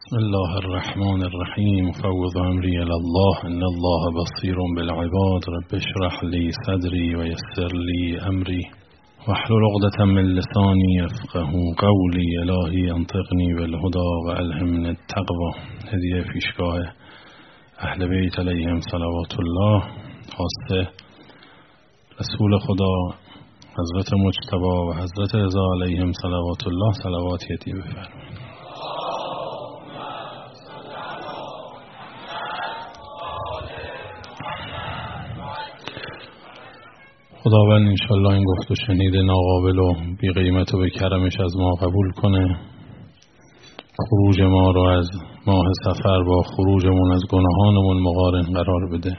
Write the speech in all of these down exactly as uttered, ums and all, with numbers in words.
بسم الله الرحمن الرحیم فوض امری الی الله ان الله بصیر بالعباد رب اشرح لی صدری و یسر لی امری واحلل عقدة من لسانی یفقهوا قولی الهی انطقنی بالهدی و الهمنی التقوی. هدیه پیشگاه اهل بیت علیهم صلوات الله، خواسته رسول خدا حضرت مجتبی و حضرت رضا علیهم صلوات الله صلوات هدیه بفرمایید. خداوند انشالله این گفت و شنید ناقابل و بی قیمت و به کرمش از ما قبول کنه. خروج ما رو از ماه سفر با خروجمون از گناهانمون مقارن قرار بده.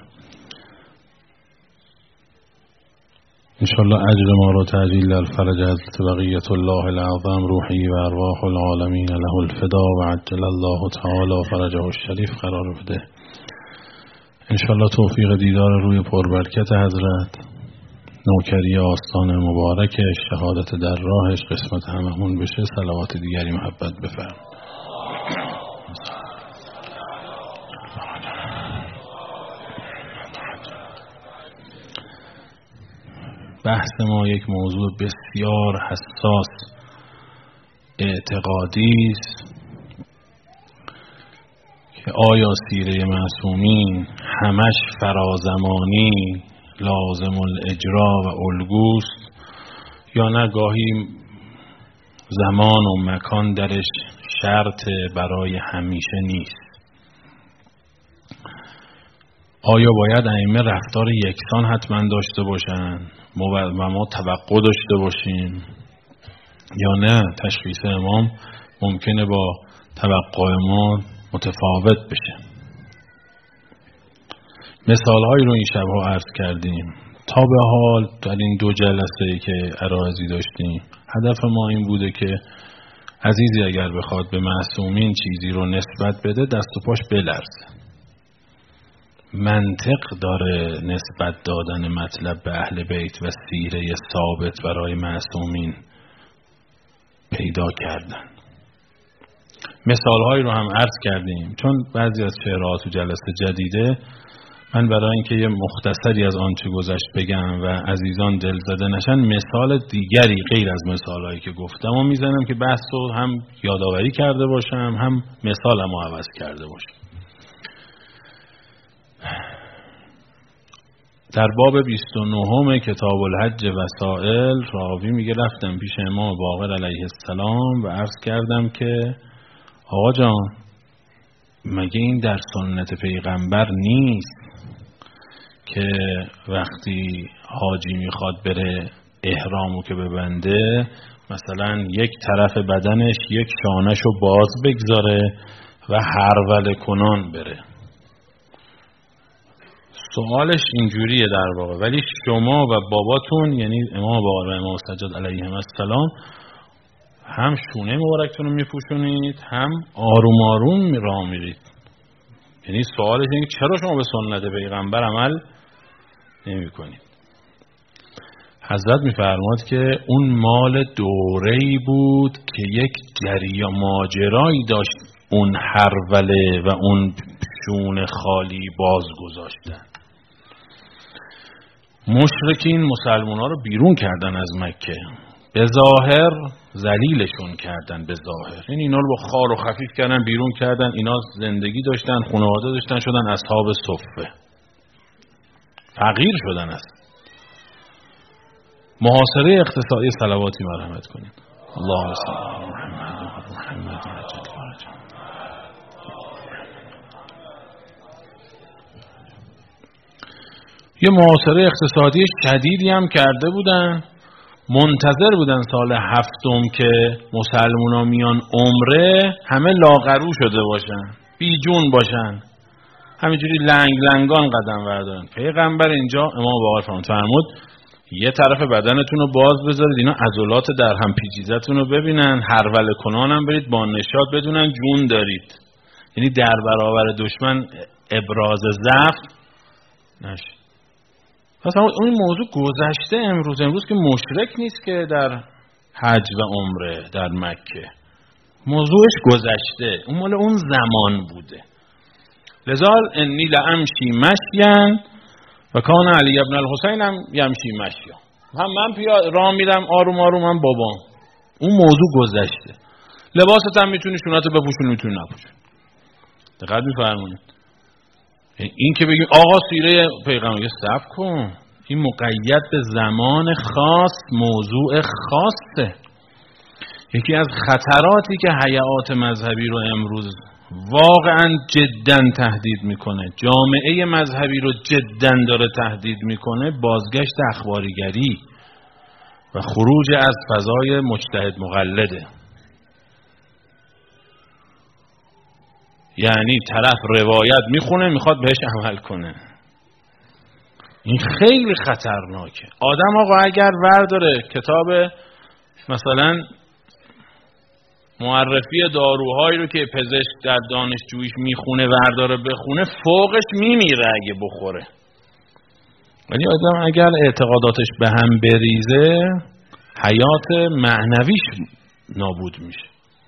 انشالله اجر ما رو تعجیل الفرج حضرت بقیت الله العظم روحی و ارواح العالمین له الفدا و عجل الله تعالی فرجه الشریف قرار بده. انشالله توفیق دیدار روی پربرکت حضرت، نوکری آستان مبارکش، شهادت در راهش قسمت هممون بشه. صلوات دیگری محبت بفرم. بحث ما یک موضوع بسیار حساس اعتقادی است که آیا سیره معصومین همش فرازمانی لازم الاجرا و الگوست یا نه گاهی زمان و مکان درش شرط برای همیشه نیست؟ آیا باید ائمه رفتار یکسان حتما داشته باشن و ما توقع داشته باشیم یا نه تشخیص امام ممکنه با توقع ما متفاوت بشه؟ مثال هایی رو این شبها عرض کردیم. تا به حال در این دو جلسه که عرایضی داشتیم هدف ما این بوده که عزیزی اگر بخواد به معصومین چیزی رو نسبت بده دست و پاش بلرزه. منطق داره نسبت دادن مطلب به اهل بیت و سیره ثابت برای معصومین پیدا کردن. مثال هایی رو هم عرض کردیم چون بعضی از شعرها تو جلسه جدیده من برای اینکه یه مختصری از آنچه گذشت بگم و عزیزان دل زده نشن مثال دیگری غیر از مثالهایی که گفتم و میزنم که بحث رو هم یادآوری کرده باشم هم مثالم رو عوض کرده باشم. در باب بیست و نه کتاب الحج وسائل راوی میگه رفتم پیش امام باقر علیه السلام و عرض کردم که آقا جان مگه این در سنت پیغمبر نیست که وقتی حاجی میخواد بره احرامو که ببنده مثلا یک طرف بدنش یک شانهشو باز بگذاره و هرول کنان بره؟ سوالش اینجوریه در واقع، ولی شما و باباتون یعنی امام باقر و امام سجاد علیهم السلام هم شونه مبارکتون رو میپوشونید هم آروم آروم راه میرید. یعنی سوالش اینه چرا شما به سنت پیغمبر عمل نمی کنید؟ حضرت میفرماد که اون مال دوره‌ای بود که یک جریان ماجرایی داشت اون هروله و اون شونه خالی باز گذاشتن. مشرکین مسلمونا رو بیرون کردن از مکه، به ظاهر ذلیلشون کردن، به ظاهر یعنی اینا رو با خار و خفیف کردن بیرون کردن. اینا زندگی داشتن، خانواده داشتن، شدن اصحاب صفه، فقیر شدن. است محاصره اقتصادی صلواتی مرحمت کنید. اللهم صل علی محمد و محمد عجل فرجهم. یه محاصره اقتصادی شدیدی هم کرده بودن. منتظر بودن سال هفتم که مسلمونا میان عمره همه لاغرو شده باشن، بیجون باشن، همینجوری لنگ لنگان قدم بردارن. پیغمبر اینجا امام باقر فرمود یه طرف بدنتون رو باز بذارید، اینا عضلات در هم پیچیده‌تون رو ببینن، هرول کنانم برید با نشاط بدونن جون دارید. یعنی در برابر دشمن ابراز ضعف نشه. مثلا اون موضوع گذشته. امروز امروز که مشرک نیست که در حج و عمره در مکه، موضوعش گذشته، اون مال اون زمان بوده. لذا انی لامشی مشیان و کان علی ابن الحسین هم یمشی مشیا، هم من پیا راه میرم آروم آروم، هم بابام. اون موضوع گذشته. لباست هم میتونی شوناتو بپوشونی، میتونی نپوشونی. دقت می‌فرمایید. این که بگیم آقا سیره پیغمبر صبر کن، این مقید به زمان خاص، موضوع خاصه. یکی از خطراتی که هیئات مذهبی رو امروز واقعا جداً تهدید میکنه، جامعه مذهبی رو جداً داره تهدید میکنه، بازگشت اخباریگری و خروج از فضای مجتهد مقلده. یعنی طرف روایت میخونه میخواد بهش عمل کنه. این خیلی خطرناکه. آدم آقا اگر ورداره کتاب مثلا معرفی داروهایی رو که پزشک در دانشجویش میخونه ورداره بخونه، فوقش میمیره اگه بخوره. ولی آدم اگر اعتقاداتش به هم بریزه، حیات معنویش نابود میشه.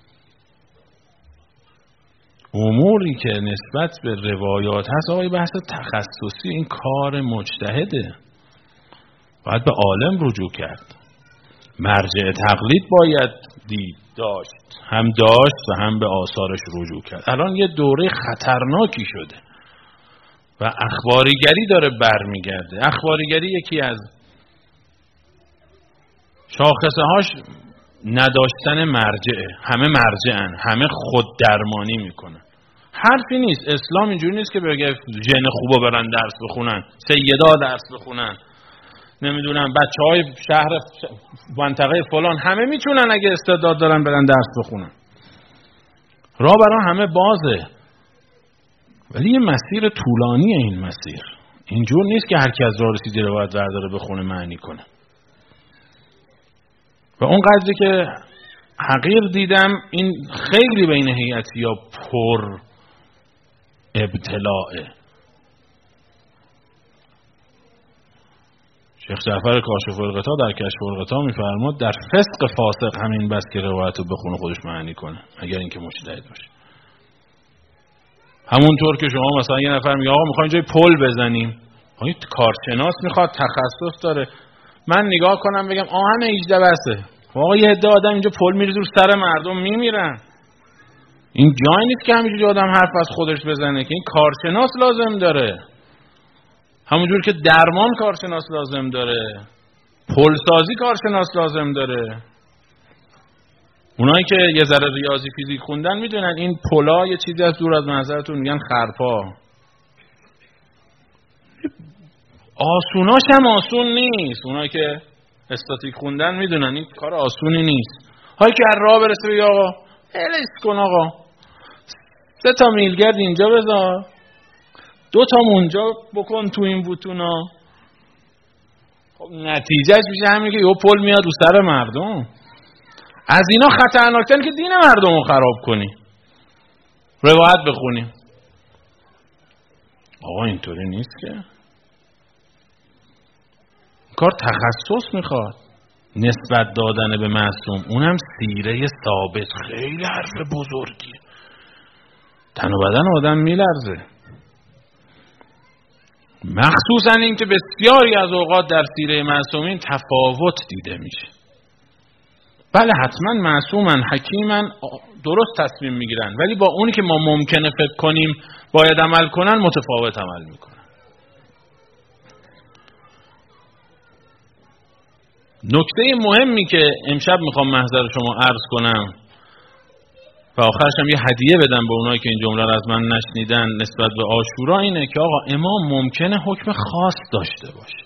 اموری که نسبت به روایات هست آقای بحث تخصصی، این کار مجتهده، باید به عالم رجوع کرد. مرجع تقلید باید دید داشت، هم داشت و هم به آثارش رجوع کرد. الان یه دوره خطرناکی شده و اخباریگری داره برمیگرده. اخباریگری یکی از شاخصه هاش نداشتن مرجعه. همه مرجعن، همه خود درمانی میکنن. حرفی نیست. اسلام اینجوری نیست که بگه ژن خوبا برن درس بخونن، سیدا درس بخونن، نمیدونم بچهای شهر منطقه فلان همه میتونن اگه استعداد دارن برن درس بخونن. راه برای همه بازه. ولی یه مسیر طولانیه این مسیر. اینجور نیست که هر کی از راه رسیده رو باید برداره بخونه معنی کنه. و اون قدری که حقیر دیدم این خیلی بین هیئتی‌ها پر ابتلاعه. شیخ جعفر کاشف الغطا در کشف الغطا میفرماد در فسق فاسق همین بس که روایت رو بخونه خودش معنی کنه، اگر اینکه مجتهد باشه. همونطور که شما مثلا یه نفر میگه آقا میخوایم جای پل بزنیم، آقا کارشناس میخواد، تخصص داره. من نگاه کنم بگم آهن هجده بسه، آقا یه عده آدم اینجا پل میریزه رو سر مردم میمیرن. این جای نیست که همینجوری آدم حرف از خودش بزنه، که این کارشناس لازم داره. همونجور که درمان کارشناس لازم داره، پلسازی کارشناس لازم داره. اونایی که یه ذره ریاضی فیزیک خوندن میدونن این پلا یه چیزی از دور از منظرتون میگن خرپا. آسوناش هم آسون نیست. اونایی که استاتیک خوندن میدونن این کار آسونی نیست. هایی که هر راه برسه بگه آقا الش کن، آقا سه تا میلگرد اینجا بذار، دو تا اونجا بکن تو این بوتونا. خب نتیجهش میشه همین که یه پل میاد رو سر مردم. از اینا خطرناکتر که دین مردم رو خراب کنی، روایت بخونی. آقا اینطوری نیست که. کار تخصص میخواد، نسبت دادن به معصوم، اونم سیره ثابت. خیلی حرف بزرگی، تن و بدن آدم میلرزه. مخصوصا این که بسیاری از اوقات در سیره معصومین تفاوت دیده میشه. بله حتما معصومن، حکیمن، درست تصمیم میگیرن، ولی با اونی که ما ممکنه فکر کنیم باید عمل کنن متفاوت عمل میکنن. نکته مهمی که امشب میخوام محضر شما عرض کنم و آخرش هم یه هدیه بدم به اونایی که این جمله رو از من نشنیدن نسبت به عاشورا اینه که آقا امام ممکنه حکم خاص داشته باشه.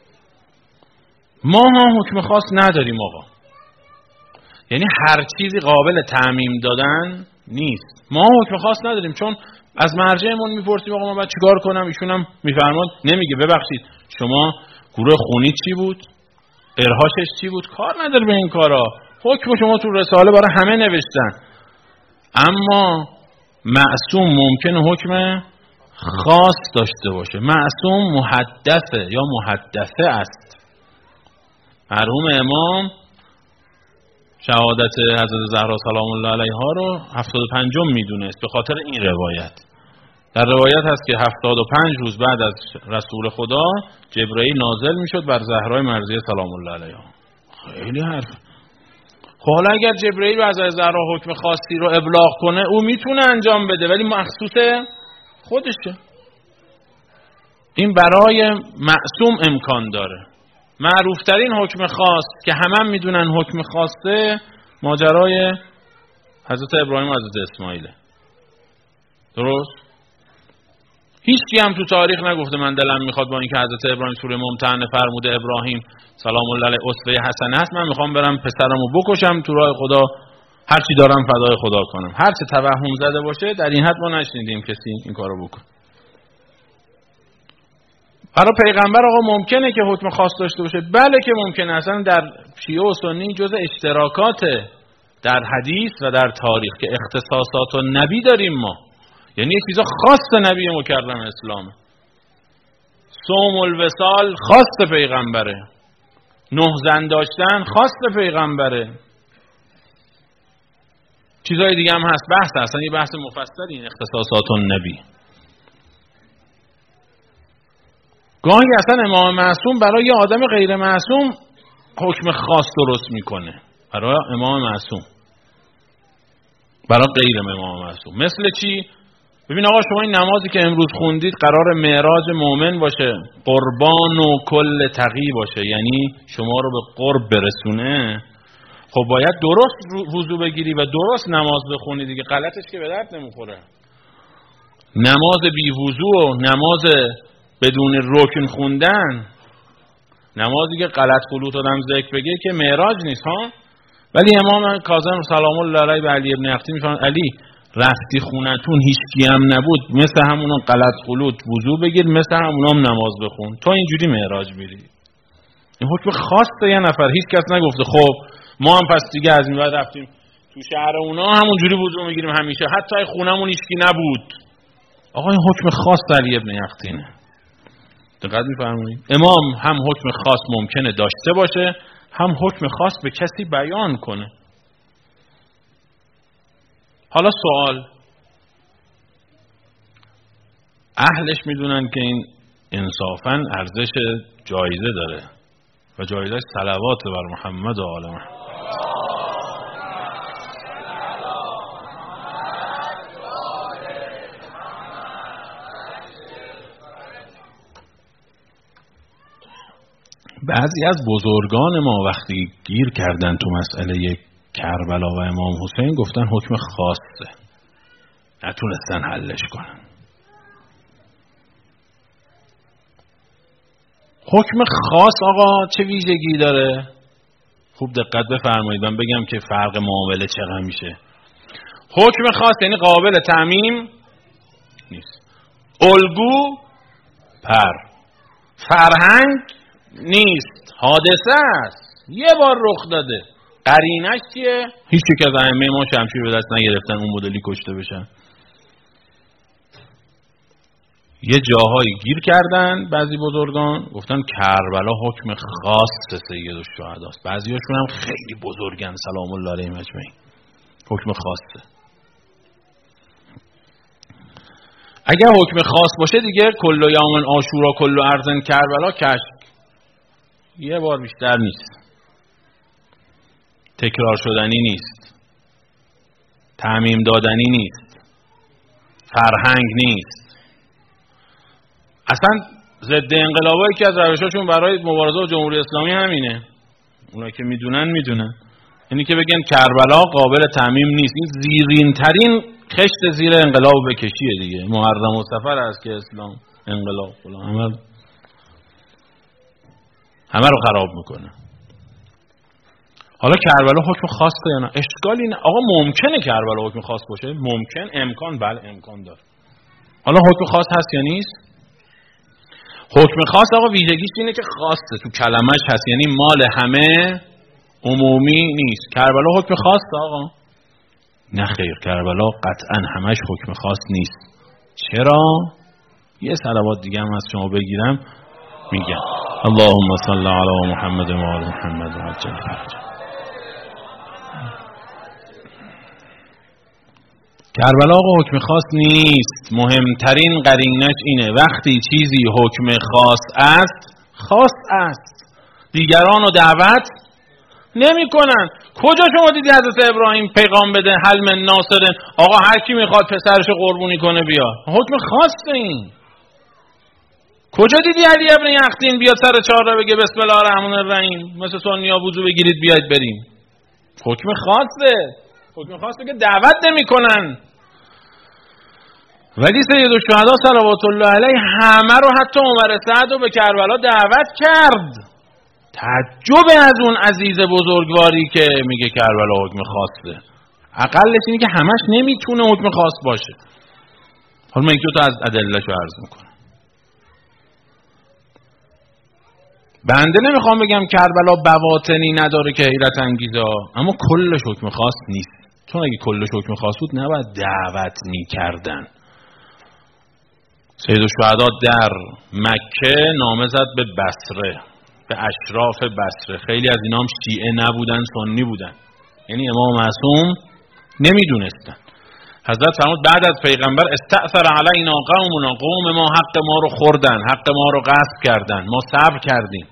ما هم حکم خاص نداریم آقا. یعنی هر چیزی قابل تعمیم دادن نیست. ما حکم خاص نداریم، چون از مرجعمون میپرسیم آقا من باید چیکار کنم، ایشون هم میفرماد نمیگه ببخشید شما گروه خونی چی بود، ارهاشش چی بود، کار نداره به این کارا. حکم شما تو رساله برای همه نوشتن. اما معصوم ممکنه حکم خاص داشته باشه. معصوم محدثه یا محدثه است. مرحوم امام شهادت حضرت زهرا سلام الله علیها رو هفتاد و پنجم میدونست به خاطر این روایت. در روایت هست که هفتاد و پنج روز بعد از رسول خدا جبرئیل نازل میشد بر زهرای مرضیه سلام الله علیها. خیلی حرف. خب حالا اگر جبرئیل از زهرا حکم خاصی رو ابلاغ کنه او میتونه انجام بده ولی مخصوص خودشه. این برای معصوم امکان داره. معروفترین حکم خاص که همه هم میدونن حکم خاصه ماجرای حضرت ابراهیم و حضرت اسماعیله. درست؟ هیچ کی هم تو تاریخ نگفته من دلم میخواد با اینکه حضرت ابراهیم سوره ممتحنه فرموده ابراهیم سلام الله علیه اسوه حسنه است من میخوام برم پسرمو بکشم تو راه خدا هر چی دارم فدای خدا کنم. هر چه توهم زده باشه در این حد ما نشنیدیم کسی این کارو بکنه. برای پیغمبر آقا ممکنه که حکم خاص داشته باشه؟ بله که ممکنه. اصلا در شیعه و سنی جزء اشتراکات در حدیث و در تاریخ که اختصاصات و نبی داریم ما، یعنی یک چیزا خاص نبی مکرم اسلامه. صوم الوصال خاص پیغمبره، نه زن داشتن خاص پیغمبره، چیزای دیگه هم هست. بحث اصلا یه بحث مفصلی این اختصاصات النبی. گاهی اصلا امام معصوم برای یه آدم غیر معصوم حکم خاص درست میکنه، برای امام معصوم، برای غیر امام معصوم. مثل چی؟ ببین آقا شما این نمازی که امروز خوندید قرار معراج مؤمن باشه، قربان و کل تقی باشه، یعنی شما رو به قرب برسونه. خب باید درست وضو بگیری و درست نماز بخونی دیگه. غلطش که به درد نمیخوره. نماز بی وضو و نماز بدون رکن خوندن، نمازی که غلط غلوط آدم ذکر بگه که معراج نیست ها. ولی امام کاظم سلام الله علیه به علی ابن اختی میفرماد علی رفتی خونتون هیچ کی هم نبود، مثل همونا غلط غلوط وضو بگیر، مثل همونا هم نماز بخون، تو اینجوری معراج میری. این حکم خاصه یه نفر، هیچ کس نگفته خب ما هم پس دیگه از این بعد رفتیم تو شهر اونا همونجوری وضو میگیریم همیشه حتی خونمون هیچ کی نبود. آقا این حکم خاص علی ابن اختینه. دقت می‌فرمایید؟ امام هم حکم خاص ممکنه داشته باشه، هم حکم خاص به کسی بیان کنه. حالا سوال، اهلش میدونن که این انصافاً ارزش جایزه داره و جایزه صلوات بر محمد و آل محمد. بعضی از بزرگان ما وقتی گیر کردن تو مسئله کربلا و امام حسین گفتن حکم خاصه، نتونستن حلش کنن. حکم خاص آقا چه ویژگی داره؟ خوب دقت بفرمایید من بگم که فرق معامله چقدر میشه. حکم خاص یعنی قابل تعمیم نیست، الگو پر، فرهنگ نیست، حادثه است، یه بار رخ داده. قرینش چیه؟ هیچ یک از ائمه ما شمشیر به دست نگرفتن اون مدلی کشته بشن. یه جاهایی گیر کردن بعضی بزرگان گفتن کربلا حکم خاص سید الشهدا است. بعضیاشون هم خیلی بزرگن سلام الله علیهم اجمعین، حکم خاصه. اگر حکم خاص باشه دیگه کل یوم عاشورا کل ارض کربلا کشف، یه بار بیشتر نیست، تکرار شدنی نیست، تعمیم دادنی نیست، فرهنگ نیست. اصلا ضد انقلابایی که از روشاشون برای مبارزه با جمهوری اسلامی همینه. اونایی که میدونن میدونن. یعنی که بگن کربلا قابل تعمیم نیست. این زیرین ترین خشت زیر انقلاب بکشیه دیگه. محرم و صفر است که اسلام انقلاب فلان همه همه رو خراب میکنه. حالا کربلا حکم خاصه یا نه؟ اشکالی نه. آقا ممکنه کربلا حکم خاص باشه؟ ممکن، امکان، بله امکان داره. حالا حکم خاص هست یا نیست؟ حکم خاص آقا ویژگیش اینه که خاصه، تو کلمش هست، یعنی مال همه، عمومی نیست. کربلا حکم خاصه آقا؟ نه خیر، کربلا قطعا همش حکم خاص نیست. چرا؟ یه صلوات دیگه هم از شما بگیرم میگم اللهم صل علی محمد و آل محمد و عجل فرجه. کربلا آقا حکم خاص نیست. مهمترین قرینش اینه وقتی چیزی حکم خاص است خاص است، دیگران رو دعوت نمی کنن. کجا شما دیدی حضرت ابراهیم پیغام بده حل من ناصرن، آقا هر کی میخواد پسرش قربونی کنه بیا؟ حکم خاصه این. کجا دیدی علی ابن یختین بیاد سر چهار بگه بسم الله الرحمن الرحیم مثل سنیا وضو بگیرید بیاید بریم؟ حکم خاصه. حکم خاصه که دعوت نمی کنن. ولی سید الشهدا صلوات الله علیه همه رو حتی عمر سعد رو به کربلا دعوت کرد. تعجب از اون عزیز بزرگواری که میگه کربلا حکم خاصه. اقلش اینه که همش نمیتونه حکم خاص باشه. حالا من یک دو تا از ادله‌شو عرض میکنم. بنده نمیخوام بگم کربلا بواطنی نداره که حیرت انگیزه، اما کلش حکم خاص نیست. چون اگه کلش حکم خاص بود نباید دعوت میکردن. سید الشهدا در مکه نامه زد به بصره، به اشراف بصره. خیلی از اینا هم شیعه نبودن، سنی بودن، یعنی امام معصوم نمیدونستن. حضرت فرمود بعد از پیغمبر استأثر علینا قومنا، قوم ما حق ما رو خوردن، حق ما رو غصب کردن، ما صبر کردیم.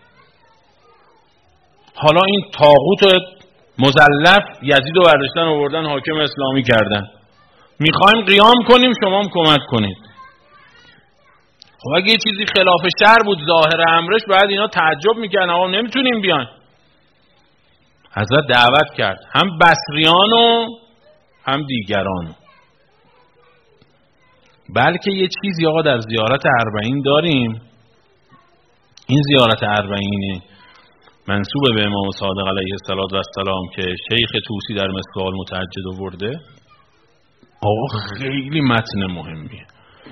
حالا این طاغوت مزلف یزید رو برداشتن آوردن حاکم اسلامی کردن، میخوایم قیام کنیم شما هم کمک کنید. خب اگه یه چیزی خلاف شرع بود ظاهر امرش بعد اینا تعجب میکردن آقا نمیتونیم بیان. حضرت دعوت کرد هم بصریان و هم دیگران. بلکه یه چیزی آقا در زیارت اربعین داریم. این زیارت اربعین منسوب به امام صادق علیه السلام که شیخ طوسی در مسکال متعجد آورده. آقا خیلی متن مهمیه.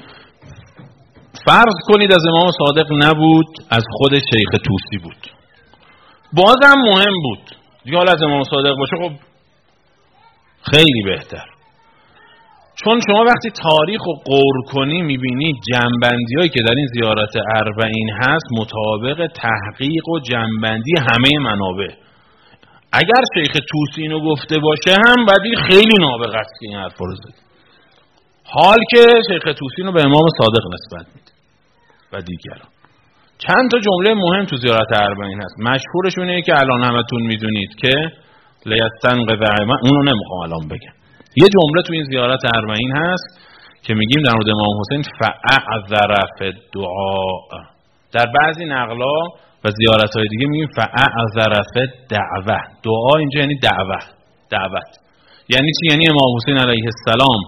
فرض کنید از امام صادق نبود، از خود شیخ طوسی بود، بازم مهم بود. دیگه حالا از امام صادق باشه خب خیلی بهتر. چون شما وقتی تاریخ رو غور کنی میبینی جنبندی هایی که در این زیارت اربعین هست مطابق تحقیق و جنبندی همه منابع. اگر شیخ طوسی اینو گفته باشه هم بعدی خیلی نابغه است این حرف رو زد، حال که شیخ طوسی اینو به امام صادق نسبت میده و دیگران. چند تا جمله مهم تو زیارت اربعین هست. مشهورش اینه که الان همتون میدونید که لیستنقذ عیما، اونو نمیخوام الان بگم. یه جمله تو این زیارت اربعین هست که میگیم در مورد امام حسین فاعذر فی الدعاء. در بعضی نقلا و زیارت‌های دیگه میگیم فاعذر فی الدعوه. دعا اینجا یعنی دعوه، دعوت. یعنی چی؟ یعنی امام حسین علیه السلام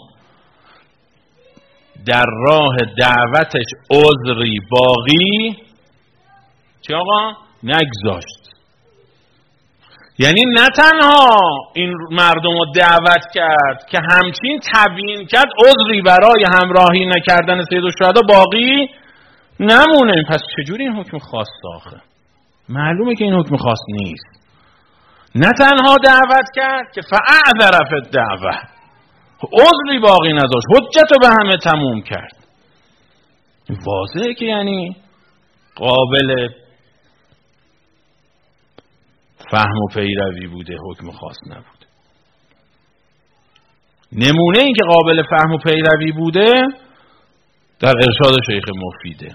در راه دعوتش عذری باقی چی آقا؟ نگذاشت. یعنی نه تنها این مردم رو دعوت کرد که همچین تبیین کرد عذری برای همراهی نکردن سید الشهدا باقی نمونه. پس چجوری این حکم خاص آخه؟ معلومه که این حکم خاص نیست. نه تنها دعوت کرد که فاعذر فی الدعوه، عذری باقی نذاشت، حجت رو به همه تموم کرد. واضحه که یعنی قابل فهم و پیروی بوده، حکم خاص نبوده. نمونه این که قابل فهم و پیروی بوده در ارشاد شیخ مفیده.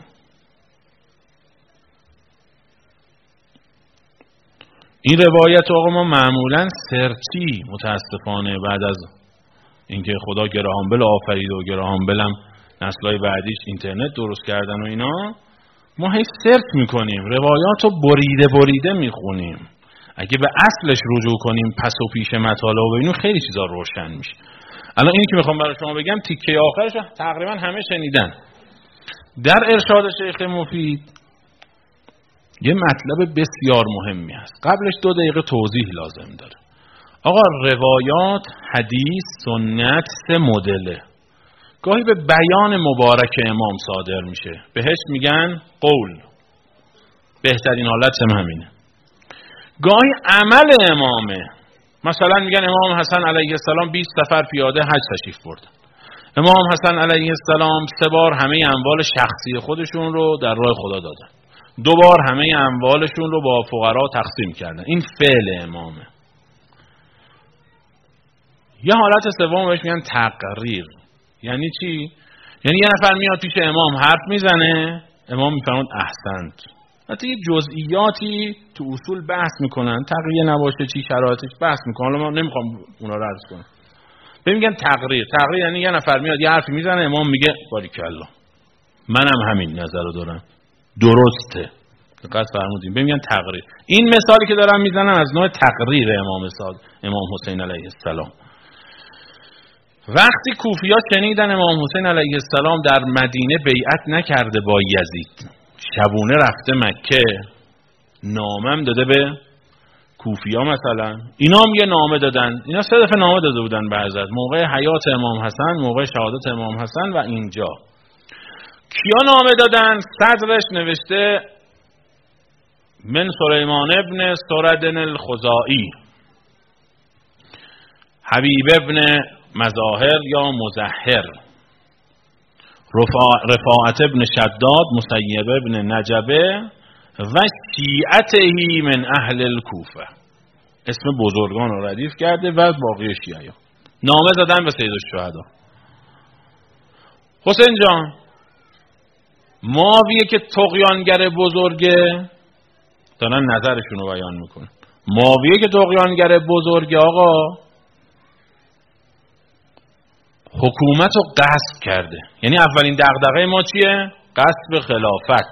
این روایت آقا ما معمولا سرچی متاسفانه بعد از اینکه خدا گراهام بل آفرید و گراهام بلم نسل‌های بعدیش اینترنت درست کردن و اینا، ما هی سرچ میکنیم روایات رو بریده بریده میخونیم. اگه به اصلش رجوع کنیم پس و پیش مطالب و اینو خیلی چیزا روشن میشه. الان اینی که میخوام برای شما بگم تیکه آخرش تقریبا همه شنیدن. در ارشاد شیخ مفید یه مطلب بسیار مهمی هست. قبلش دو دقیقه توضیح لازم داره. آقا روایات، حدیث، سنت سه مدله. گاهی به بیان مبارک امام صادر میشه، بهش میگن قول، بهترین حالت هم همینه. گاهی عمل امامه، مثلا میگن امام حسن علیه السلام بیست سفر پیاده حج تشریف بردن. امام حسن علیه السلام سه بار همه اموال شخصی خودشون رو در راه خدا دادن، دو بار همه اموالشون رو با فقرا تقسیم کردن. این فعل امامه. یه حالت سوم بهش میگن تقریر. یعنی چی؟ یعنی یه نفر میاد پیش امام حرف میزنه، امام میفرماد احسنت. حتی یه جزئیاتی تو اصول بحث میکنن، تقریر نباشه چی شرایطش بحث میکنن، حالا من نمیخوام اونا رو عرض کنم. بهم میگن تقریر. تقریر یعنی یه نفر میاد یه حرفی میزنه، امام میگه باریکالله، منم همین نظر رو دارم، درسته. دقت فرمودین. بهم میگن تقریر. این مثالی که دارم میزنم از نوع تقریر امام صادق امام حسین علیه السلام. وقتی کوفی‌ها شنیدن امام حسین علیه السلام در مدینه بیعت نکرده با یزید، شبونه رفته مکه، نامم داده به کوفی‌ها مثلا، اینا هم یه نامه دادن. اینا سه دفعه نامه داده بودن به حضرت، موقع حیات امام حسن، موقع شهادت امام حسن و اینجا. کیا نامه دادن؟ صدرش نوشته من سلیمان ابن سرد الخزاعی، حبیب ابن مظاهر یا مظهر، رفاعت ابن شداد، مسیب ابن نجبه و شیعتهی من اهل الکوفه. اسم بزرگان رو ردیف کرده و باقی شیعه نامه زدن به سید الشهدا. حسین جان، معاویه که طغیانگر بزرگه، دارن نظرشون رو بیان میکنه، معاویه که طغیانگر بزرگه آقا حکومت رو غصب کرده. یعنی اولین دغدغه ما چیه؟ غصب خلافت.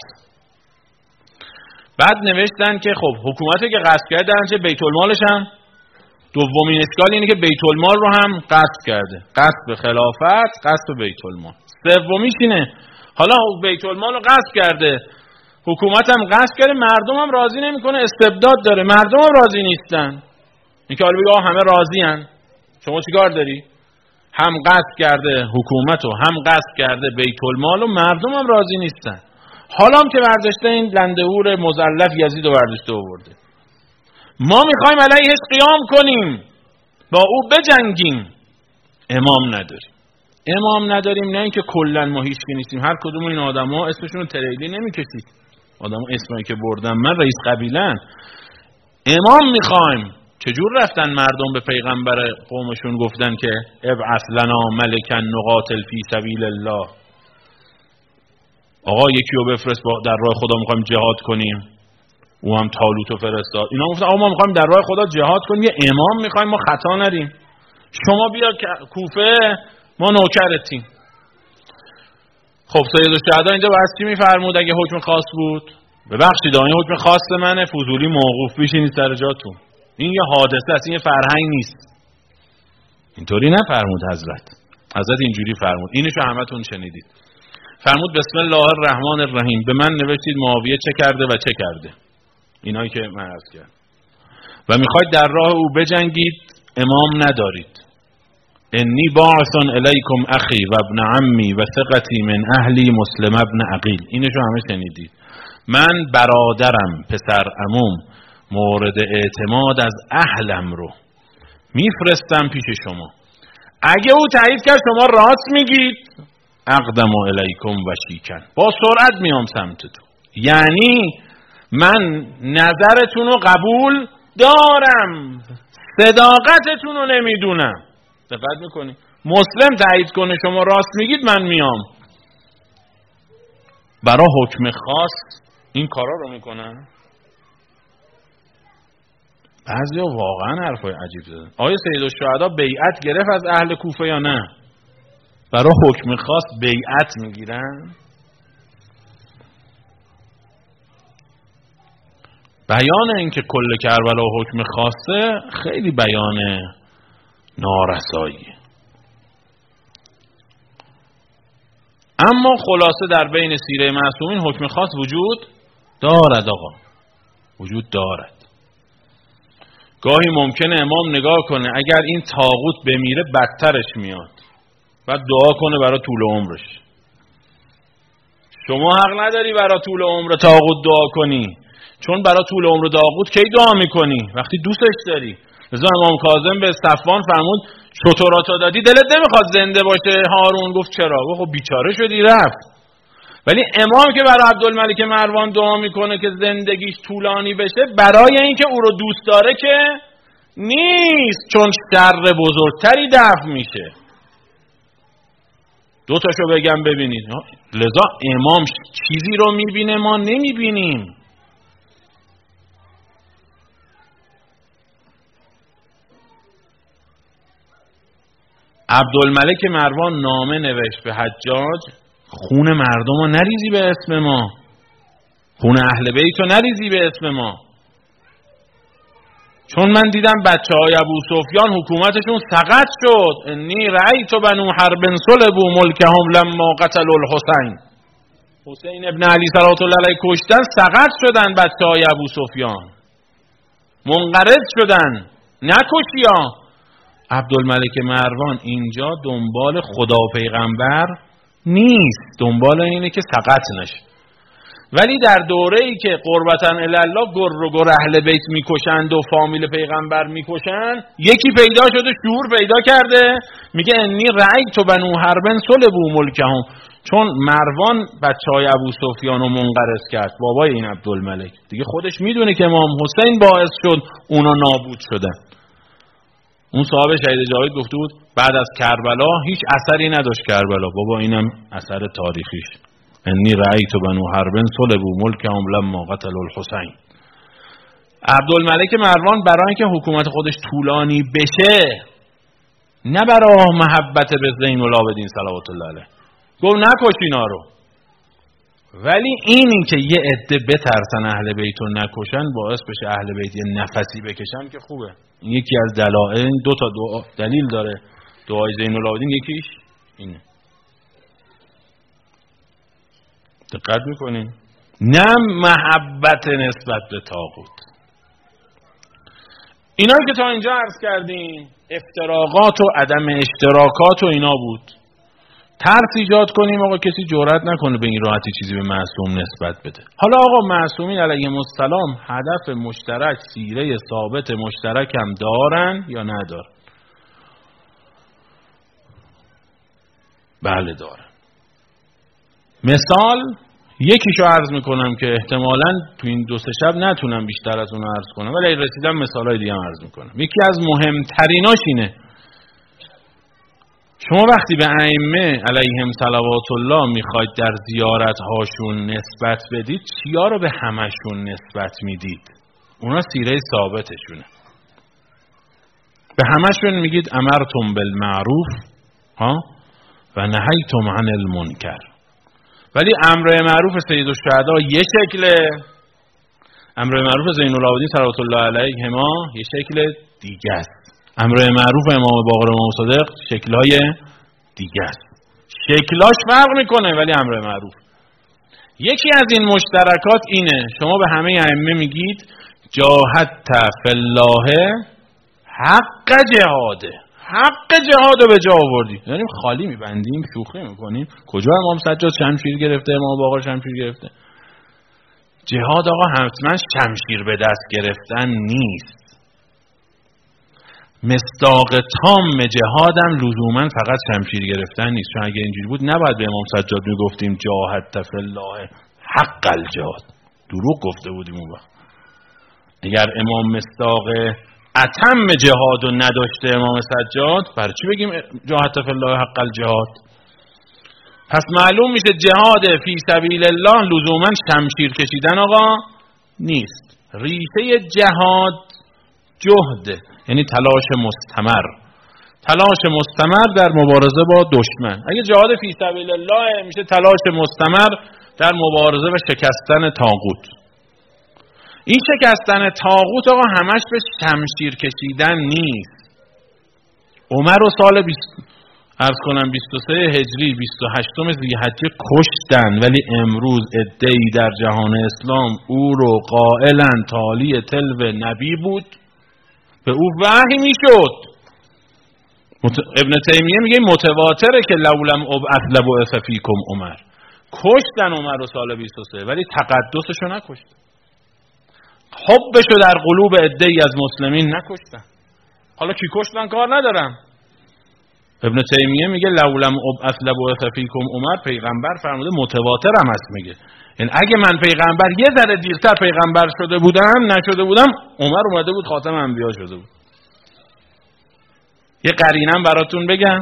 بعد نوشتن که خب حکومتی که غصب کرده چه بیت المالش هم دومین اشکال اینه که بیت المال رو هم غصب کرده. غصب خلافت، غصب بیت المال. سومیش اینه حالا بیت المال رو غصب کرده، حکومت هم غصب کرده، مردم هم راضی نمیکنه، استبداد داره، مردم هم راضی نیستن. اینکه حالا بگه همه راضی ان، شما چیکار داری؟ هم غصب کرده حکومت و هم غصب کرده بیت المال و مردم هم راضی نیستن. حالا هم که برداشته این لندهور مزلف یزید رو برداشته آورده، ما میخوایم علیهش قیام کنیم، با او بجنگیم، امام نداریم. امام نداریم نه اینکه کلا ما هیچ کی نیستیم، هر کدوم این آدما اسمشون رو تریلی نمیکشید، آدمو اسمایی که بردم من رئیس قبیله‌ام، امام میخوایم. چجور رفتن مردم به پیغمبر قومشون گفتن که ابعث لنا ملکا نقاتل فی سبیل الله، آقا یکی رو بفرست در راه خدا میخوایم جهاد کنیم. او هم طالوتو فرستاد. اینا گفتن آقا ما میخوایم در راه خدا جهاد کنیم، یه امام میخوایم، ما خطا نریم، شما بیا کوفه، ما نوکرتیم. خب سید الشهدا اینجا باید چی میفرمود اگه حکم خاص بود؟ ببخشید این حکم خاص منه، فضولی موقوف بشینید سر جاتون، این یه حادثه است، این یه فرهنگ نیست. اینطوری نفرمود حضرت. حضرت اینجوری فرمود، اینشو همتون شنیدید. فرمود بسم الله الرحمن الرحیم، به من نوشتید معاویه چه کرده و چه کرده، اینایی که من عرض کردم، و میخواید در راه او بجنگید، امام ندارید. انی باعث الیکم اخی و ابن عمی و ثقتی من اهلی مسلم ابن عقیل، اینشو همه شنیدید. من برادرم پسر عموم مورد اعتماد از اهلم رو میفرستم پیش شما، اگه او تایید کرد شما راست میگید، اقدم الیکم و شیکن، با سرعت میام سمتتون. یعنی من نظرتون رو قبول دارم، صداقتتون رو نمیدونم. دقت میکنی؟ مسلم تایید کنه شما راست میگید، من میام. برای حکم خاص این کارا رو میکنن. بعضیا واقعا حرفای عجیب زدن. آیا سید الشهدا بیعت گرفت از اهل کوفه یا نه؟ برای حکم خاص بیعت میگیرن؟ بیان این که کل کربلا حکم خاصه خیلی بیان نارسایی. اما خلاصه در بین سیره معصومین حکم خاص وجود دارد آقا، وجود دارد. گاهی ممکنه امام نگاه کنه اگر این طاغوت بمیره بدترش میاد، بعد دعا کنه برای طول عمرش. شما حق نداری برای طول عمر طاغوت دعا کنی، چون برای طول عمر طاغوت کی دعا میکنی؟ وقتی دوستش داری. لذا امام کاظم به صفوان فرمود شطوراتو دادی دلت نمیخواد زنده باشه؟ هارون گفت چرا؟ گفت خب بیچاره شدی رفت. ولی امام که برای عبدالملک مروان دعا میکنه که زندگیش طولانی بشه، برای اینکه او رو دوست داره که نیست، چون شر بزرگتری دفع میشه. دو تاشو بگم ببینید. لذا امام چیزی رو میبینه ما نمیبینیم. عبدالملک مروان نامه نوشت به حجاج خون مردم رو نریزی به اسم ما، خون اهل بیت رو نریزی به اسم ما، چون من دیدم بچه های ابو سفیان حکومتشون سقط شد. انی رأیت بنو حرب صلبوا ملکهم لما قتلوا الحسین. حسین ابن علی صلوات الله علیه کشتن، سقط شدن بچه های ابو سفیان، منقرض شدن، نکشیا. عبدالملک مروان اینجا دنبال خدا و پیغمبر نیست، دنبال اینه که سقط نشه. ولی در دوره‌ای که قربتاً الله گر و گر اهل بیت میکشند و فامیل پیغمبر میکشند، یکی پیدا شده شعور پیدا کرده میگه انی رأیت بنو حرب صلبوا ملکهم، چون مروان بچهای ابو سفیان رو منقرض کرد، بابای این عبدالملک دیگه خودش میدونه که امام حسین باعث شد اونا نابود شدن. اون صاحب شهید جاوید گفته بود بعد از کربلا هیچ اثری نداشت کربلا، بابا اینم اثر تاریخیش. انی رأیت بنو حرب صلبوا ملکهم لما قتلوا الحسین. عبدالملک مروان برای اینکه حکومت خودش طولانی بشه، نه برای محبت به زین العابدین صلوات الله علیه، گفت نکش اینا رو. ولی اینی که یه عده بترسن اهل بیت رو نکشن باعث بشه اهل بیت یه نفسی بکشن که خوبه. این یکی از دلایل، دو تا دو دلیل داره دعای زین العابدین، یکیش اینه. دقت میکنین؟ نه محبت نسبت به طاغوت. اینا که تا اینجا عرض کردیم افتراقات و عدم اشتراکات و اینا بود. ترس ایجاد کنیم آقا کسی جرئت نکنه به این راحتی چیزی به معصوم نسبت بده. حالا آقا معصومین علیهم السلام هدف مشترک، سیره ثابت مشترک هم دارن یا ندارن؟ بله دارن. مثال یکیشو عرض میکنم که احتمالاً تو این دو سه شب نتونم بیشتر از اون عرض کنم، ولی رسیدم مثالای دیگه هم عرض میکنم. یکی از مهمتریناش اینه، شما وقتی به ائمه علیهم صلوات الله میخواید در زیارت هاشون نسبت بدید، چیا رو به همشون نسبت میدید؟ اونا سیره ثابتشونه. به همشون میگید امرتم بالمعروف ها و نهیتم عن المنکر. ولی امر معروف سید الشهدا یه شکله، امر معروف زین العابدین صلوات الله علیه ما یه شکل دیگه است. امر معروف امام باقر امام صادق شکل‌های دیگه است. شکلاش فرق میکنه ولی امر معروف. یکی از این مشترکات اینه، شما به همه ائمه میگید جاهدت فی الله حق جهاده، حق جهاد رو به جا آوردی. یعنی خالی میبندیم، شوخی میکنیم. کجا امام سجاد شمشیر گرفته، امام باقر شمشیر گرفته؟ جهاد آقا حتما شمشیر به دست گرفتن نیست. مصداق تام جهادم لزوما فقط شمشیر گرفتن نیست، چون اگه اینجوری بود نباید به امام سجاد میگفتیم جاهدت فی الله حق الجهاد، دروغ گفته بودیم اون وقت. اگر امام مصداق اتم جهاد رو نداشته امام سجاد، برای چی بگیم جاهدت فی الله حق الجهاد؟ پس معلوم میشه جهاد فی سبیل الله لزوما شمشیر کشیدن آقا نیست. ریشه جهاد جهده، یعنی تلاش مستمر، تلاش مستمر در مبارزه با دشمن. اگه جهاد فی سبیل الله میشه تلاش مستمر در مبارزه و شکستن طاغوت. این شکستن طاغوت آقا همش به شمشیر کشیدن نیست. عمر رو سال بیست عرض کنم بیست و سه هجری بیست و هشتم ذی‌حجه کشتن، ولی امروز عده‌ای در جهان اسلام او رو قائلا تالی تلو نبی بود، به او وحی میشد. مت... ابن تیمیه میگه متواتره که لولم ابعث لبعث فیکم عمر. کشتن عمر رو سال بیست و سه ولی تقدسشو نکشتن، حبشو در قلوب عده‌ای از مسلمین نکشتن. حالا کی کشتن کار ندارم. ابن تیمیه میگه لولم ابعث لبعث فیکم عمر، پیغمبر فرموده، متواتر هم هست. میگه یعنی اگه من پیغمبر یه ذره دیرتر پیغمبر شده بودم نشده بودم، عمر اومده بود خاتم انبیا شده بود. یه قرینم براتون بگم.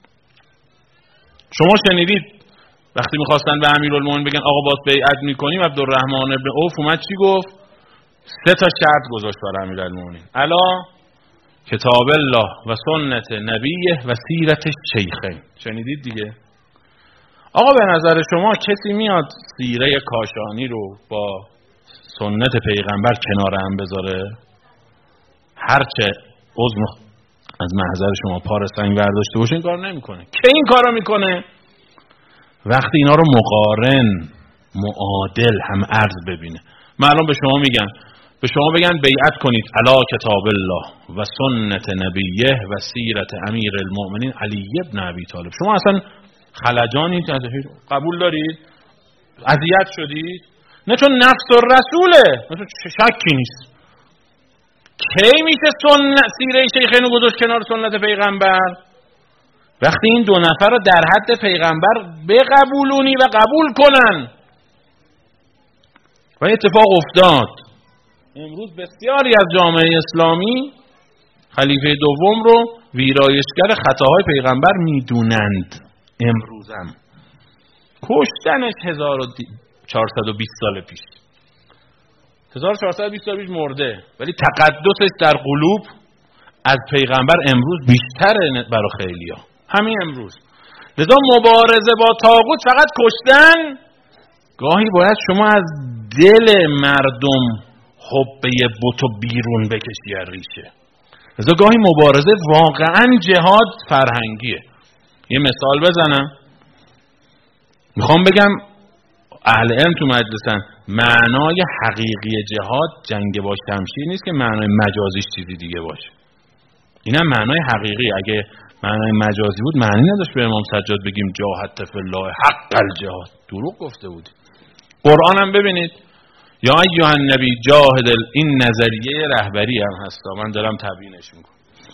شما شنیدید وقتی میخواستن به امیرالمومنین بگن آقا باز بیعت میکنیم، عبدالرحمن ابن عوف اومد چی گفت؟ سه تا شرط گذاشت برای امیرالمومنین: الا کتاب الله و سنت نبیه و سیرت شیخین. شنیدید دیگه؟ آقا به نظر شما کسی میاد سیره کاشانی رو با سنت پیغمبر کنار هم بذاره؟ هرچه عزم از محضر شما پار سنگ برداشته باشه این کار نمیکنه. کی این کارو میکنه؟ وقتی اینا رو مقارن معادل هم ارز ببینه. من الان به شما میگم، به شما بگن بیعت کنید علی کتاب الله و سنت نبیه و سیرت امیر المؤمنین علی ابن ابی طالب، شما اصلا خلجانی قبول دارید؟ اذیت شدید؟ نه، چون نفس الرسوله، نه شکی نیست. کی میشه سنت سیره شیخینو گذاشت کنار سنت پیغمبر؟ وقتی این دو نفر رو در حد پیغمبر بقبولونی و قبول کنن. و اتفاق افتاد. امروز بسیاری از جامعه اسلامی خلیفه دوم رو ویرایشگر خطاهای پیغمبر میدونند. امروزم کشتنش هزار و چهارصد و بیست سال پیش، هزار و چهارصد و بیست سال پیش مرده، ولی تقدسش در قلوب از پیغمبر امروز بیشتره برای خیلیا. همین امروز. لذا مبارزه با طاغوت فقط کشتن. گاهی باید شما از دل مردم حبه بتو بیرون بکشی از ریشه. لذا گاهی مبارزه واقعا جهاد فرهنگیه. یه مثال بزنم. میخوام بگم اهل علم تو مجلسن، معنای حقیقی جهاد جنگ با شمشیر نیست که معنای مجازیش چیزی دیگه باشه. اینم معنای حقیقی. اگه معنای مجازی بود معنی نداشت به امام سجاد بگیم جاهدت فی الله حق الجهاد. دروغ گفته بود. قرآن هم ببینید، یا ایها النبی جاهد ال... این نظریه رهبری هم هستا، من دارم تبیینش میکنم.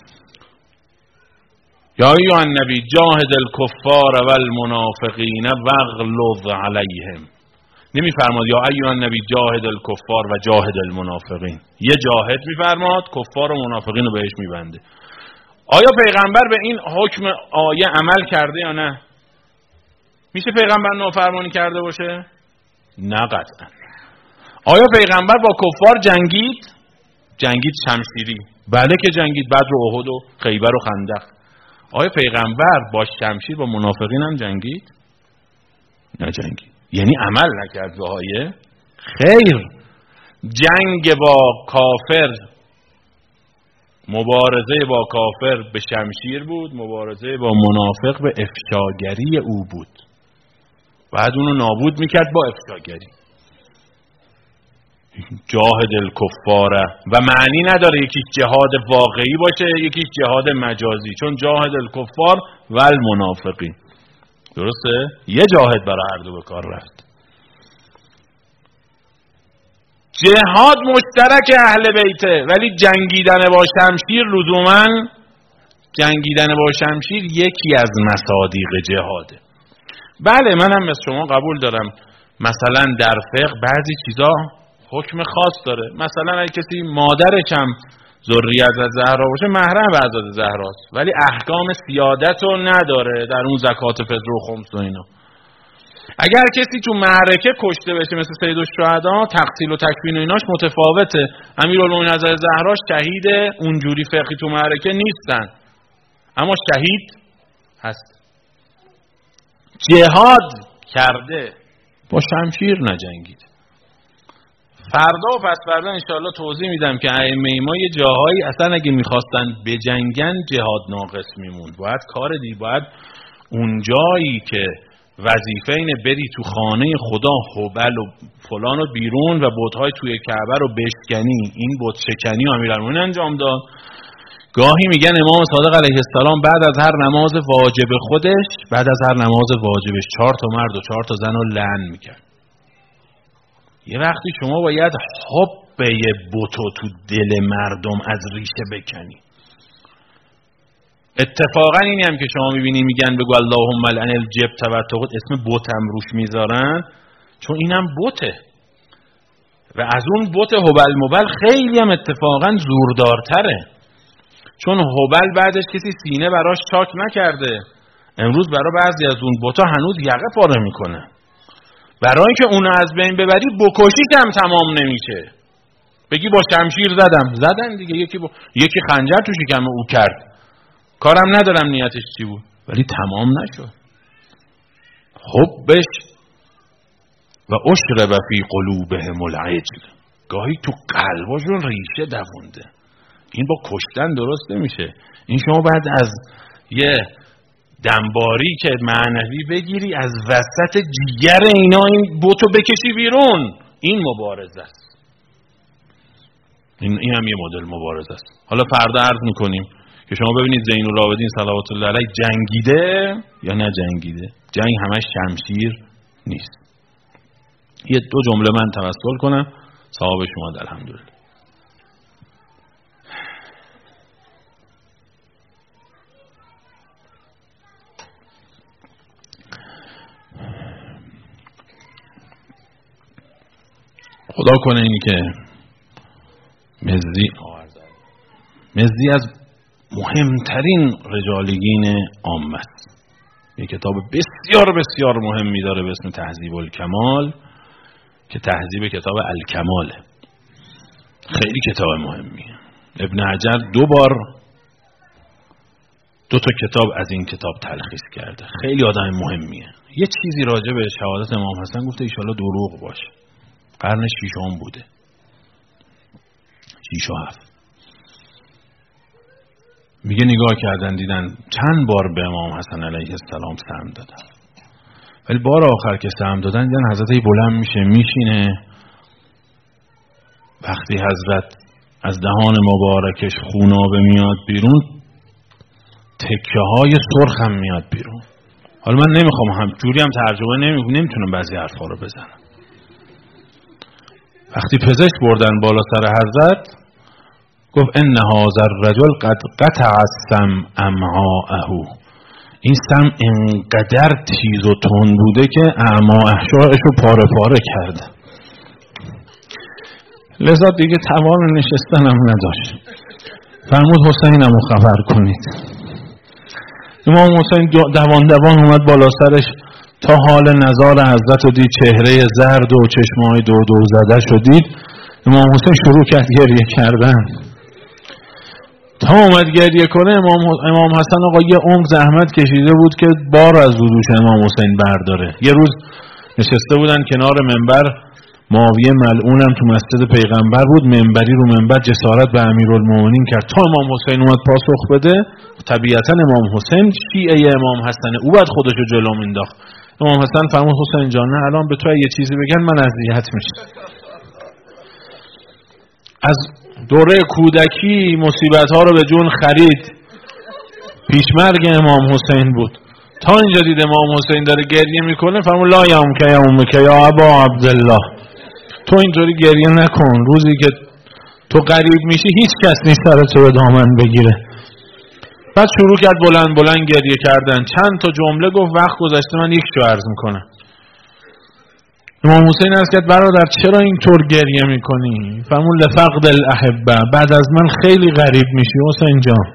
یا ایها النبی جاهد الکفار والمنافقین واغلظ علیهم. نمیفرماد یا ایها النبی جاهد الکفار و جاهد المنافقین. یه جاهد میفرماد، کفار و منافقین رو بهش میبنده. آیا پیغمبر به این حکم آیه عمل کرده یا نه؟ میشه پیغمبر نافرمانی کرده باشه؟ نه قطعا. آیا پیغمبر با کفار جنگید؟ جنگید شمشیری. بله که جنگید، بدر و احد و خیبر و خندق. آیا پیغمبر با شمشیر با منافقین هم جنگید؟ نه جنگید. یعنی عمل نکرد به آیه؟ خیر. جنگ با کافر، مبارزه با کافر به شمشیر بود، مبارزه با منافق به افشاگری او بود. بعد اونو نابود میکرد با افشاگری. جاهد الکفاره و معنی نداره یکیش جهاد واقعی باشه یکیش جهاد مجازی، چون جاهد الکفار و المنافقین. درسته؟ یه جاهد برای هر دو به کار رفت. جهاد مشترک اهل بیته، ولی جنگیدن با شمشیر لزوماً جنگیدن با شمشیر یکی از مصادیق جهاده. بله منم مثل شما قبول دارم مثلا در فقه بعضی چیزا حکم خاص داره. مثلا اگه کسی مادرش هم ذریت از زهرا باشه محرم به حضرت زهراست، ولی احکام سیادت رو نداره در اون زکات فطر و خمس و اینا. اگر کسی تو معرکه کشته بشه مثل سید الشهدا، تقتیل و تکفین و ایناش متفاوته. امیرالمومنین حضرت زهرا شهید اونجوری فقهی تو معرکه نیستن، اما شهید هست. جهاد کرده، با شمشیر نجنگید. فردا و پس فردا انشاءالله توضیح میدم که ائمه ما یه جاهایی اصلا اگه میخواستن بجنگن جهاد ناقص میموند. باید کار دی باید اون جایی که وظیفه اینه بری تو خانه خدا هبل و فلان و بیرون و بت‌های توی کعبه رو بشکنی، این بت شکنی و امیرالمومنین انجام داد. گاهی میگن امام صادق علیه السلام بعد از هر نماز واجب خودش، بعد از هر نماز واجبش چهار تا مرد و چهار تا زن رو لعن میکرد. یه وقتی شما باید حب بتو تو دل مردم از ریشه بکنی. اتفاقا اینی هم که شما میبینی میگن بگو اللهم لعن الجبت و الطاغوت، اسم بت هم روش میذارن چون اینم بته و از اون بت هبل مبل خیلی هم اتفاقا زوردارتره. چون هبل بعدش کسی سینه براش چاک نکرده. امروز برای بعضی از اون بوتا هنوز یقه پاره میکنه. برای اینکه اونو از بین ببری بکشیش هم تمام نمیشه. بگی با شمشیر زدم، زدن دیگه. یکی با... یکی خنجر تو شکم او کرد، کارم ندارم نیتش چی بود، ولی تمام نشد. حبش و اشرب فی قلوبهم العجل، گاهی تو قلباشون ریشه دوونده. این با کشتن درست نمیشه. این شما بعد از یه دنباری که معنوی بگیری از وسط جگر اینا این بوتو بکشی بیرون. این مبارزه است. این, این هم یه مدل مبارزه است. حالا فردا عرض میکنیم که شما ببینید زین العابدین صلوات الله علیه جنگیده یا نه جنگیده. جنگ همش شمشیر نیست. یه دو جمله من توسل کنم، ثواب شما الحمدلله. خدا کنه اینی که مزدی مزدی از مهمترین رجالگین عامه است. یک کتاب بسیار بسیار مهمی داره به اسم تهذیب الکمال که تهذیب کتاب الکماله. خیلی کتاب مهمیه. ابن حجر دو بار دو تا کتاب از این کتاب تلخیص کرده. خیلی آدم مهمیه. یه چیزی راجع به شهادت امام حسن گفته ایشالا دروغ باشه. قرن شیشم بوده، شیش و هفت. میگه نگاه کردن دیدن چند بار به امام حسن علیه السلام سهم دادن، ولی بار آخر که سهم دادن دیدن حضرت بلند میشه میشینه. وقتی حضرت از دهان مبارکش خونابه میاد بیرون، تکه های سرخ هم میاد بیرون. حالا من نمیخوام هم جوری هم ترجمه نمیکنم، نمیتونم بعضی حرفا رو بزنم. وقتی پزشک بردن بالا سر حضرت گفت ان هذا الرجل قد قطع السم امعاءه، این سم انقدر تیز و تند بوده که اعما احشائش رو پاره پاره کرده، لذا دیگه توان نشستن هم نداشت. فرمود حسینم رو خبر کنید. امام حسین دوان دوان اومد بالا سرش تا حال نظار حضرت رو دید، چهره زرد و چشمای دو دو زده شدید. امام حسین شروع کرد گریه کردن. تا اومد گریه کنه امام, امام حسن آقا یه عمر زحمت کشیده بود که بار از رو دوش امام حسین برداره. یه روز نشسته بودن کنار منبر، معاویه ملعونم تو مسجد پیغمبر بود، منبری رو منبر جسارت به امیرالمومنین کرد تا امام حسین اومد پاسخ بده. طبیعتا امام حسین شیعه امام حسن، او بعد خودشو جلو مینداخت. امام حسن فرمود حسین جان نه الان به تو یه چیزی بگن من اذیت میشم. از دوره کودکی مصیبت ها رو به جون خرید، پیشمرگ امام حسین بود. تا اینجا دید امام حسین داره گریه میکنه فرمود لا یوم که یوم که یا ابا عبدالله، تو اینطوری گریه نکن، روزی که تو غریب میشی هیچ کس نیست سر تو به دامن بگیره. بعد شروع کرد بلند بلند گریه کردن. چند تا جمله گفت، وقت گذشته من یک شو عرض میکنم. امام حسین عرض کرد برادر چرا اینطور گریه میکنی؟ فرمود لفقد الاحبه، بعد از من خیلی غریب میشی حسین جان.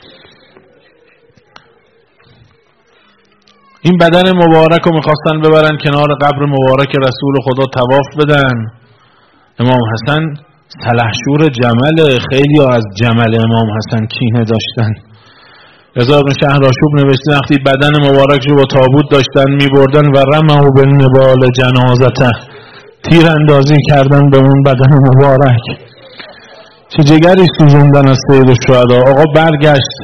این بدن مبارک رو میخواستن ببرن کنار قبر مبارک رسول خدا طواف بدن. امام حسن سلحشور جمل، خیلی ها از جمل امام حسن کینه داشتن. رضا بن شهرآشوب نوشته وقتی بدن مبارک رو با تابوت داشتن میبردن و رموا بالنبال جنازته، تیر اندازی کردن به اون بدن مبارک. چه جگری سوزوندن از سید الشهدا. آقا برگشت،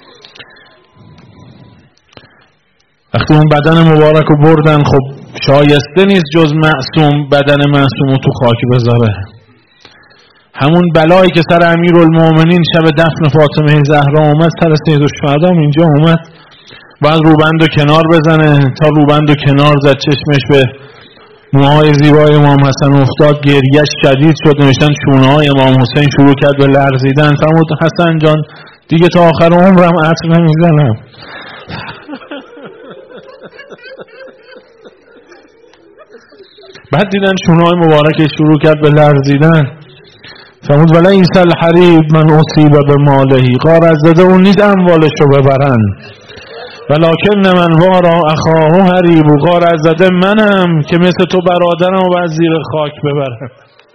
وقتی اون بدن مبارک رو بردن، خب شایسته نیست جز معصوم بدن معصوم رو تو خاک بذاره. همون بلایی که سر امیرالمومنین شب دفن فاطمه زهرا اومد، سر سید الشهدا اینجا اومد. بعد روبند رو کنار بزنه، تا روبند رو کنار زد چشمش به موهای زیبای امام حسن افتاد، گریهش شدید شد. نوشتن شونه های امام حسین شروع کرد به لرزیدن. فرمود حسن جان دیگه تا آخر عمرم عطر نمیزنم. بعد دیدن شونه های مبارکش شروع کرد به لرزیدن. فرمود ولی عیسی الحریب من اصیب به مالهی، غارت زده اون نیست اموالشو ببرن، ولکن من وارا اخاه حریب، غارت زده منم که مثل تو برادرم و از زیر خاک ببرم.